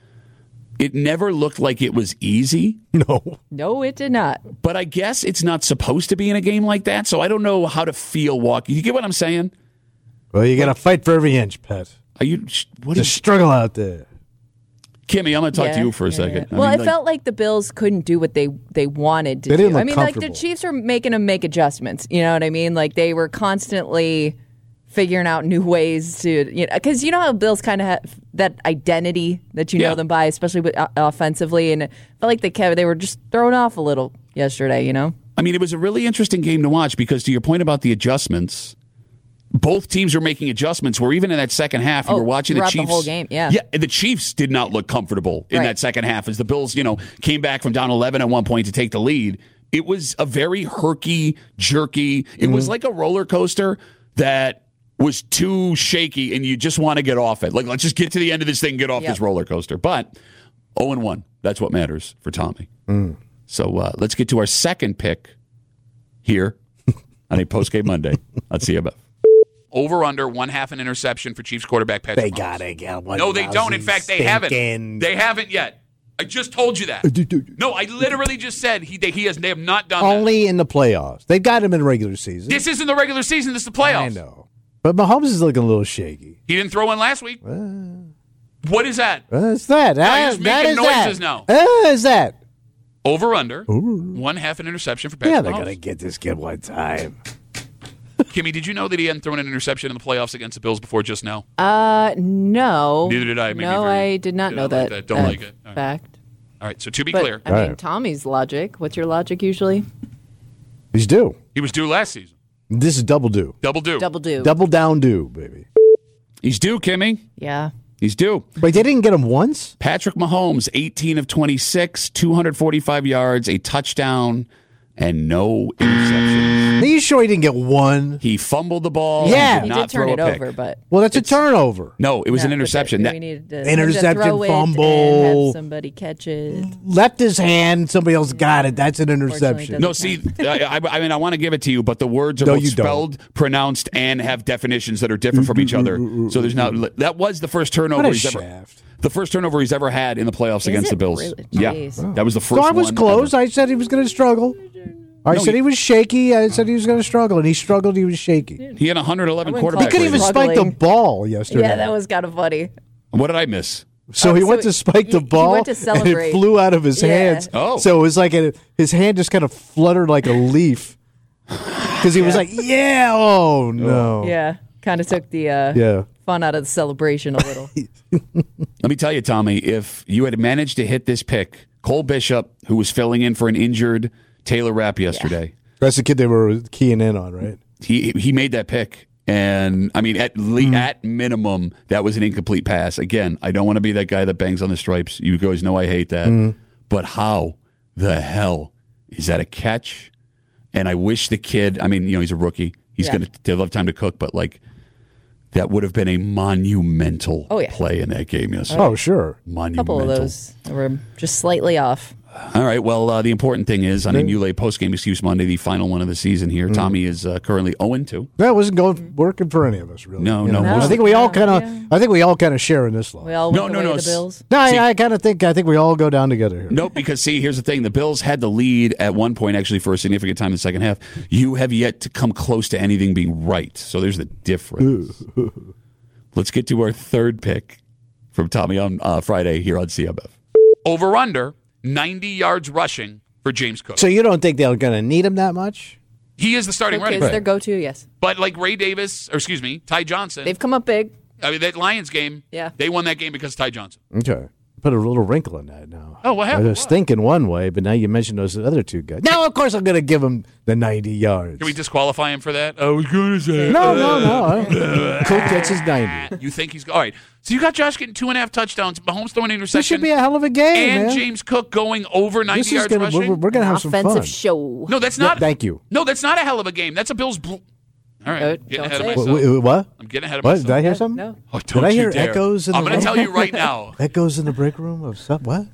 It never looked like it was easy. No, it did not. But I guess it's not supposed to be in a game like that, so I don't know how to feel walking. You get what I'm saying? Well, you got to fight for every inch, Pet. What is struggle out there? Kimmy, I'm going to talk to you for a second. Yeah. Well, it felt like the Bills couldn't do what they wanted to They do. didn't look I mean, like the Chiefs were making them make adjustments. You know what I mean? Like they were constantly figuring out new ways to, because you know how Bills kind of have that identity that you know them by, especially with, offensively, and it felt like they were just thrown off a little yesterday. I mean, it was a really interesting game to watch because, to your point about the adjustments, both teams were making adjustments where even in that second half, you were watching the Chiefs. The whole game, yeah. Yeah, and the Chiefs did not look comfortable in that second half as the Bills, came back from down 11 at one point to take the lead. It was a very herky, jerky. It was like a roller coaster that was too shaky and you just want to get off it. Like, let's just get to the end of this thing and get off this roller coaster. But 0-1, that's what matters for Tommy. So let's get to our second pick here on a post-game Monday on CMF. Over/under 1/2 an interception for Chiefs quarterback Patrick Mahomes. They gotta get one. No, they don't. In fact, they haven't. They haven't yet. I just told you that. No, I literally just said they have not done Only in the playoffs. They got him in the regular season. This isn't the regular season. This is the playoffs. I know. But Mahomes is looking a little shaky. He didn't throw one last week. What is that? What's that? You're just making noises now. Is that? Over/under 1/2 an interception for Patrick Mahomes. They're going to get this kid one time. Kimmy, did you know that he hadn't thrown an interception in the playoffs against the Bills before just now? No. Neither did I. I did not know that. Don't like it. All right. Fact. All right, so to be clear. I mean, Tommy's logic. What's your logic usually? He's due. He was due last season. This is double due. Double due. Double due. Double down due, baby. He's due, Kimmy. Yeah. He's due. But they didn't get him once? Patrick Mahomes, 18 of 26, 245 yards, a touchdown, and no interceptions. Are you sure he didn't get one? He fumbled the ball. Yeah. He did He not did turn throw it a pick. over, but Well, that's a turnover. No, it was an No, but interception. we That- needed to Interception, throw it fumble. and have somebody catch it. Left his hand, somebody else got it. That's an interception. No, see, I mean, I want to give it to you, but the words are No, both you don't. spelled, pronounced, and have definitions that are different from each other. So there's not. That was the first turnover What a he's ever. shaft. The first turnover he's ever had in the playoffs against the Bills. Really? Yeah, Jeez. that was the first. So I was one close. ever. I said he was going to struggle. I said he was shaky. I said he was going to struggle, and he struggled. He was shaky. He had 111 I wouldn't quarterback. He couldn't even rating. spike the Struggling. ball yesterday. Yeah, that was kind of funny. What did I miss? So he so went to spike the he ball, went to and celebrate. it flew out of his Yeah. hands. Oh. So it was like his hand just kind of fluttered like a leaf because he was like, "Yeah, oh no, Yeah, kind of took the yeah." fun out of the celebration a little. Let me tell you, Tommy, if you had managed to hit this pick, Cole Bishop, who was filling in for an injured Taylor Rapp yesterday, That's the kid they were keying in on, right? he made that pick. And, I mean, at minimum, that was an incomplete pass. Again, I don't want to be that guy that bangs on the stripes. You guys know I hate that. But how the hell is that a catch? And I wish the kid, I mean, he's a rookie. He's going to have time to cook, but, like, that would have been a monumental play in that game yesterday. Oh, sure. A Monumental. couple of those were just slightly off. All right. Well, the important thing is on a Ulay post-game excuse Monday, the final one of the season here. Tommy is currently 0-2. That wasn't working for any of us, really. No, You no. know? I think we all kind of. I think we all kind of share in this law. We all No, went no, away no. the Bills. No, I kind of think. I think we all go down together here. Nope, because see, here's the thing. The Bills had the lead at one point, actually, for a significant time in the second half. You have yet to come close to anything being right. So there's the difference. Let's get to our third pick from Tommy on Friday here on CMF. Over-under, 90 yards rushing for James Cook. So you don't think they're going to need him that much? He is the starting Cook running is back. their go-to, yes. But like Ray Davis, Ty Johnson. They've come up big. I mean, that Lions game, they won that game because of Ty Johnson. Okay. Put a little wrinkle in that now. Oh, what happened? I was thinking one way, but now you mentioned those other two guys. Now, of course, I'm going to give him the 90 yards. Can we disqualify him for that? I was going to say. No. Cook gets his 90. You think he's all right? So you got Josh getting 2.5 touchdowns, Mahomes throwing an interception. This should be a hell of a game, and man. James Cook going over 90 This is yards gonna, rushing. we're going to have some fun. Offensive show. No, that's not. Thank you. No, that's not a hell of a game. That's a Bills. All right, getting don't ahead of say it. myself. What? I'm getting ahead of What? myself. Did I hear something? No. Oh, don't Did I you hear dare. echoes in I'm the going to room? tell you right now. Echoes in the break room of stuff? What?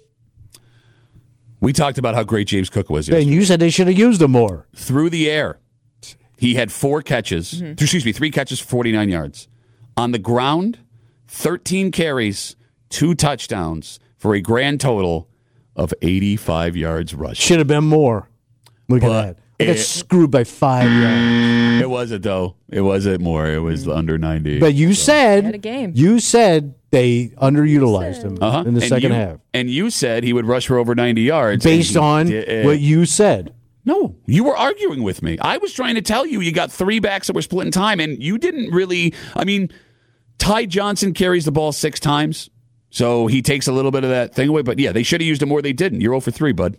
We talked about how great James Cook was And yesterday. you said they should have used him more. Through the air, he had 3 catches for 49 yards. On the ground, 13 carries, 2 touchdowns for a grand total of 85 yards rushing. Should have been more. Look But at that. I got screwed by 5 yards. It wasn't, though. It wasn't more. It was under 90. But you said Had a game. you said they underutilized him in the And second you- half. And you said he would rush for over 90 yards. Based and he on did. what you said. No, you were arguing with me. I was trying to tell you got 3 backs that were splitting time, and you didn't really. I mean, Ty Johnson carries the ball 6 times, so he takes a little bit of that thing away. But yeah, they should have used him more. They didn't. You're 0 for 3, bud.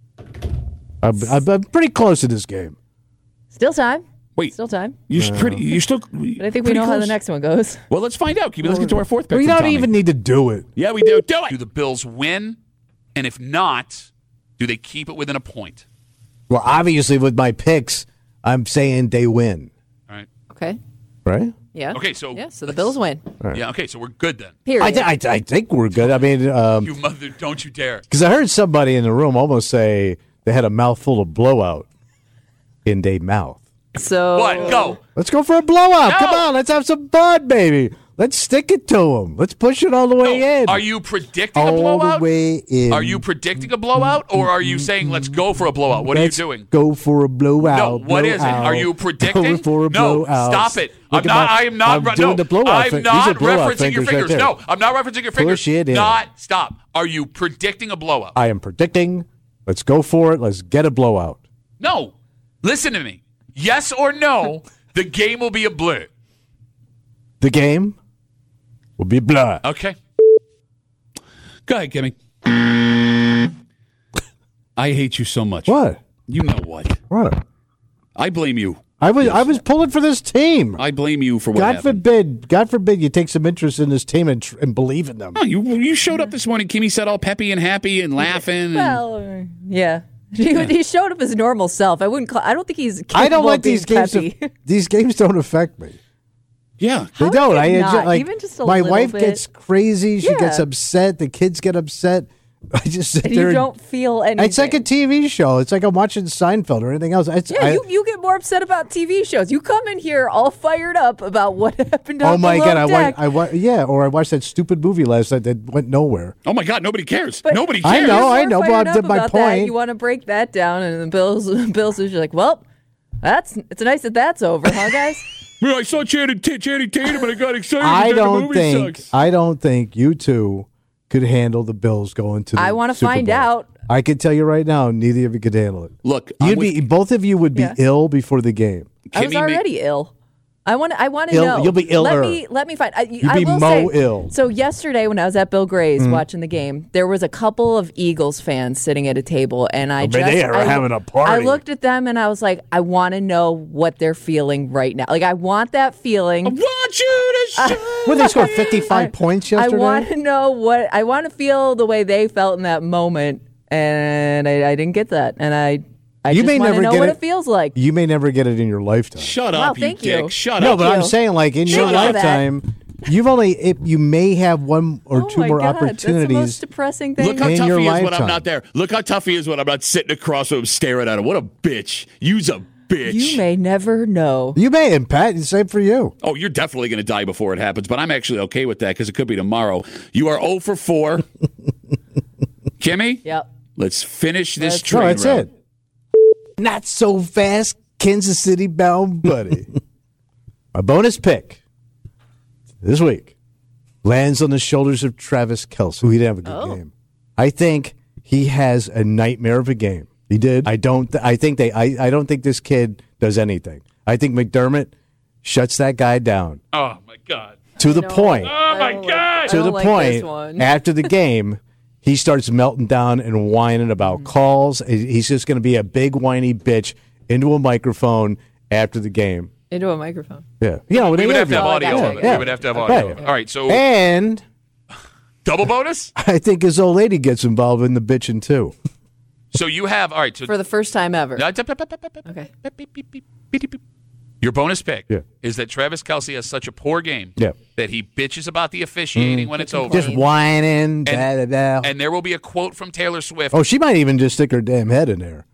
I'm pretty close to this game. Still time. Wait, Still time. you're pretty. You're still. But I think we know how the next one goes. Well, let's find out. Let's get to our 4th pick. We from don't Tommy. even need to do it. Yeah, we do. Do it. Do the Bills win? And if not, do they keep it within a point? Well, obviously, with my picks, I'm saying they win. All right. Okay. Right? Yeah. Okay, so So the Bills win. Yeah. Okay, so we're good then. Period. I think we're good. I mean, You mother, don't you dare. because I heard somebody in the room almost say they had a mouthful of blowout in their mouth. So What? Go. Let's go for a blowout. No. Come on, let's have some fun, baby. Let's stick it to them. Let's push it all the way No. in. Are you predicting a all blowout? the way in? Are you predicting a blowout, or are you saying let's go for a blowout? What Let's are you doing? Go for a blowout. No, what is it? blowout. Are you predicting? Go for a No, blowout. stop it. Look I'm at not. my- I am not. I'm doing the blowout. I'm These not are blowout referencing your fingers fingers. right there. No, I'm not referencing your fingers. Push it in. Not. Stop. Are you predicting a blowout? I am predicting. Let's go for it. Let's get a blowout. No. Listen to me. Yes or no, the game will be a blur. The game will be blood. Okay. Go ahead, Kimmy. I hate you so much. What? You know what? What? I blame you I was pulling for this team. I blame you for what happened. God forbid you take some interest in this team and believe in them. Oh, you showed up this morning. Kimmy said all peppy and happy and laughing. Well, yeah. He showed up his normal self. I don't think he's capable I don't let of being these games. These games don't affect me. Yeah, they don't. Even just a my little wife bit. gets crazy. She gets upset. The kids get upset. I just sit there. You don't feel anything. It's like a TV show. It's like I'm watching Seinfeld or anything else. You get more upset about TV shows. You come in here all fired up about what happened. Oh my God! Deck. I watched that stupid movie last night that went nowhere. Oh my God! Nobody cares. But nobody cares. I know. But I did my point. That. You want to break that down, and the Bills is like, well, it's nice that's over, huh, guys? Yeah, I saw Channing Tatum and I got excited. I don't think you two could handle the Bills going to the I want to Super find Bowl. out. I can tell you right now, neither of you could handle it. Look, both of you would be ill before the game. I was already ill. I want to know. You'll be iller. Let me find. You'll be ill. So yesterday when I was at Bill Gray's watching the game, there was a couple of Eagles fans sitting at a table, and they are having a party. I looked at them and I was like, I want to know what they're feeling right now. Like I want that feeling. I want you to show. Well, they scored 55 points yesterday. I want to know I want to feel the way they felt in that moment, and I didn't get that, and I just want to know what it feels like. You may never get it in your lifetime. Shut up, you dick. Shut up. No, but I'm saying, like, in your lifetime, you may have one or two more opportunities. That's the most depressing thing. Look how tough he is when I'm not there. Look how tough he is when I'm not sitting across from him staring at him. What a bitch. You's a bitch. You may never know. You may, and Pat, the same for you. Oh, you're definitely going to die before it happens, but I'm actually okay with that because it could be tomorrow. You are 0 for 4. Kimmy? Yep. Let's finish this train that's route. it. Not so fast, Kansas City bound buddy. My bonus pick this week lands on the shoulders of Travis Kelce, who he didn't have a good game. I think he has a nightmare of a game. He did. I don't think this kid does anything. I think McDermott shuts that guy down. Oh my God. To the point. Oh my God. To the point. After the game, he starts melting down and whining about calls. He's just going to be a big whiny bitch into a microphone after the game. Into a microphone. Yeah. We would have to have audio of it. Yeah. We would have to have audio of it. All right, so. And. Double bonus? I think his old lady gets involved in the bitching too. So you have, all right. So for the first time ever. Okay. Your bonus pick is that Travis Kelce has such a poor game that he bitches about the officiating when it's over. Just whining. And there will be a quote from Taylor Swift. Oh, she might even just stick her damn head in there.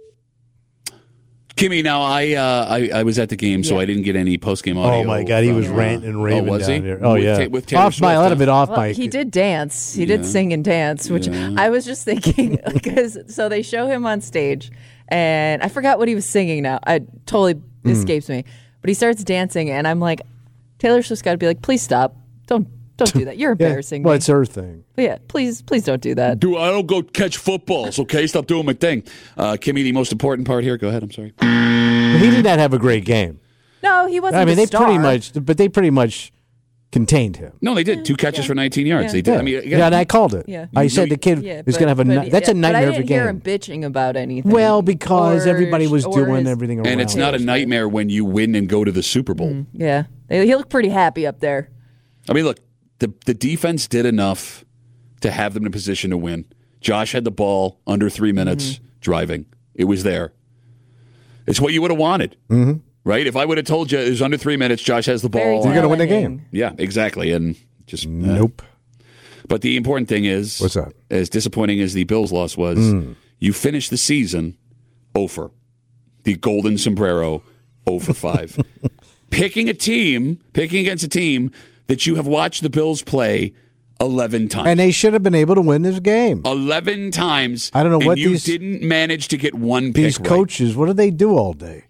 Kimmy, now I was at the game, so I didn't get any post-game audio. Oh, my God, he was ranting and raving was down he? here. Oh, yeah. With Taylor Swift, a little bit off mic. He did dance. He did sing and dance, which I was just thinking, because so they show him on stage, and I forgot what he was singing now. It totally escapes me. But he starts dancing, and I'm like, Taylor Swift's got to be like, please stop. Don't do that. You're embarrassing me. Well, it's her thing. But yeah, please don't do that. I don't go catch footballs, okay? Stop doing my thing. Kimmy, the most important part here. Go ahead. I'm sorry. He did not have a great game. No, he wasn't. I mean, they pretty much contained him. No, they did. 2 catches for 19 yards. They did. Yeah. I mean, and I called it. Yeah. I said the kid is going to have a. That's a nightmare of a game. But I didn't hear him bitching about anything. Well, because everybody was doing everything around. And it's not a nightmare when you win and go to the Super Bowl. Yeah, he looked pretty happy up there. I mean, look, the defense did enough to have them in a position to win. Josh had the ball under 3 minutes driving. It was there. It's what you would have wanted, right? If I would have told you it was under 3 minutes, Josh has the ball. You're going to win the game. Yeah, exactly. And just nope. But the important thing is, what's that? As disappointing as the Bills' loss was, you finished the season 0 for. The golden sombrero 0 for 5. Picking against a team that you have watched the Bills play 11 times. And they should have been able to win this game. 11 times. I don't know what you didn't manage to get one pick. These coaches, what do they do all day?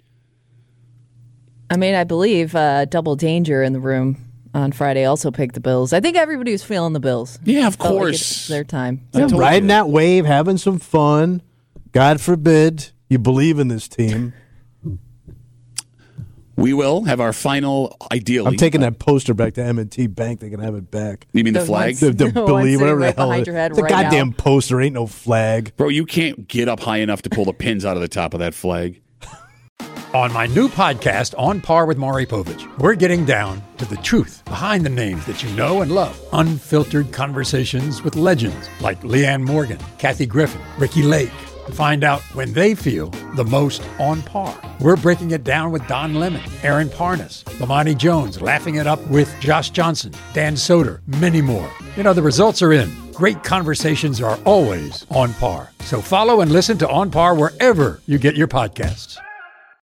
I mean, I believe Double Danger in the room on Friday also picked the Bills. I think everybody was feeling the Bills. Yeah, of Felt course. like it's their time. Riding that wave, having some fun. God forbid you believe in this team. We will have our final, ideally. I'm taking that poster back to M&T Bank. They can have it back. You mean the flag? The believe whatever the hell it is. The goddamn poster ain't no flag. Bro, you can't get up high enough to pull the pins out of the top of that flag. On my new podcast, On Par with Maury Povich, we're getting down to the truth behind the names that you know and love. Unfiltered conversations with legends like Leanne Morgan, Kathy Griffin, Ricky Lake, to find out when they feel the most on par. We're breaking it down with Don Lemon, Aaron Parnas, Lamani Jones, laughing it up with Josh Johnson, Dan Soder, many more. You know, the results are in. Great conversations are always on par. So follow and listen to On Par wherever you get your podcasts.